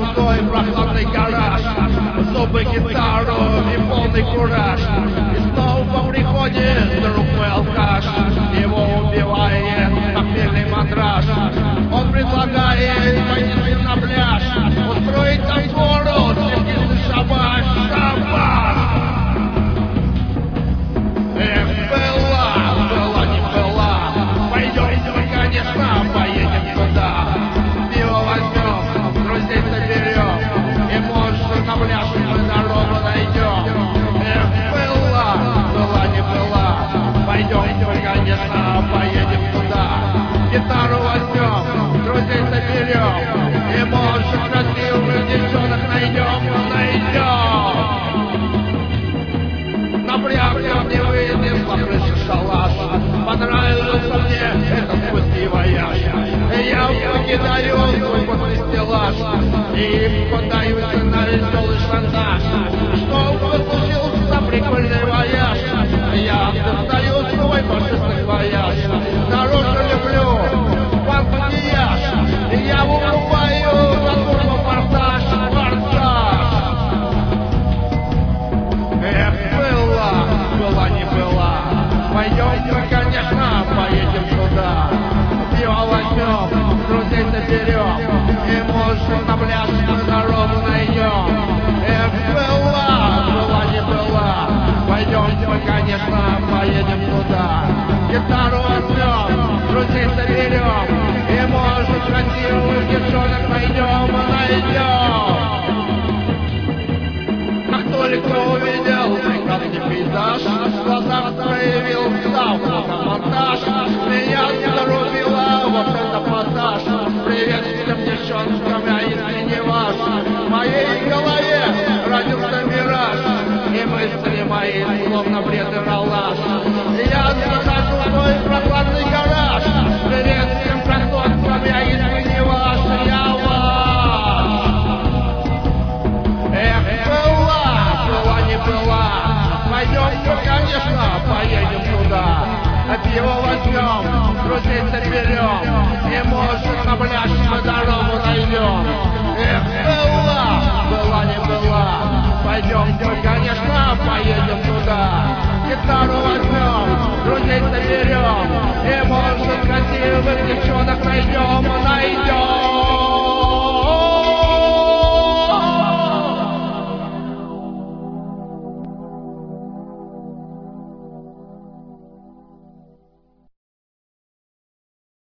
пустой прохладный гараж, зубы, гитару и полный кураж. И снова приходит друг мой алкаш, его убивает похмельный мандраж. Он предлагает пойти на пляж, устроить там гору, стриптизный шабаш, шабаш. Эх, была, не была, пойдем, конечно, поедем туда. Пиво возьмем, друзей соберем, и может на пляж мы дорогу найдем. Эх, была, не была, пойдем, конечно, поедем туда. Гитару возьмем, друзей соберем, и может красивых девчонок найдем. На пляж не выйдем, по крыше шалаш. Понравился мне этот пустой вояж. Я покидаю свой постный стеллаж и поддаюсь на веселый шантаж. Что случился за прикольный вояж? Я достаю свой фашистский вояж. Дороже люблю фан-макияж, и я вырубаю за турбо-форсаж. Эх, была, не была, пойдем, конечно, поедем туда. Пиво возьмем, друзей соберем, и может на пляж мы дорогу найдем. Эх, была, не была, пойдем, конечно, поедем туда. Гитару возьмем, друзей соберем, и может красивых девчонок найдем. Только увидел прекрасный пейзаж, в глазах проявил монтаж. Меня зарубила вот это пассаж. Привет всем девчонкам, я искренне ваш. В моей голове родился мираж, и мысли мои словно бред и роллаж. Я захожу в свой прохладный гараж. Привет всем красоткам, я искренне ваш. Я ваш. Эх, не была, пойдем, конечно, поедем туда. Пиво возьмем, друзей соберем, и может на пляж мы дорогу найдем. Эх, была, не была, пойдем, конечно, поедем туда. Гитару возьмем, друзей соберем, и может красивых девчонок найдем.